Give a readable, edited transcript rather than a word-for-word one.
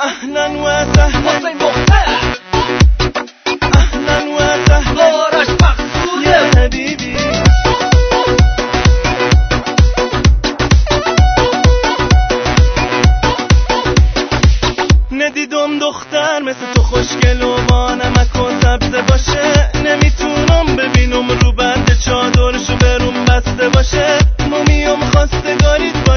اهلا و سهلا حسین مختار اهلا و سهلا آرش مقصود یا حبیبی ندیدم دختر مثل تو خوشگل و با نمک و سبزه باشه، نمیتونم ببینم رو بند چادرشو برون بسته باشه. ما میام خواستگاریت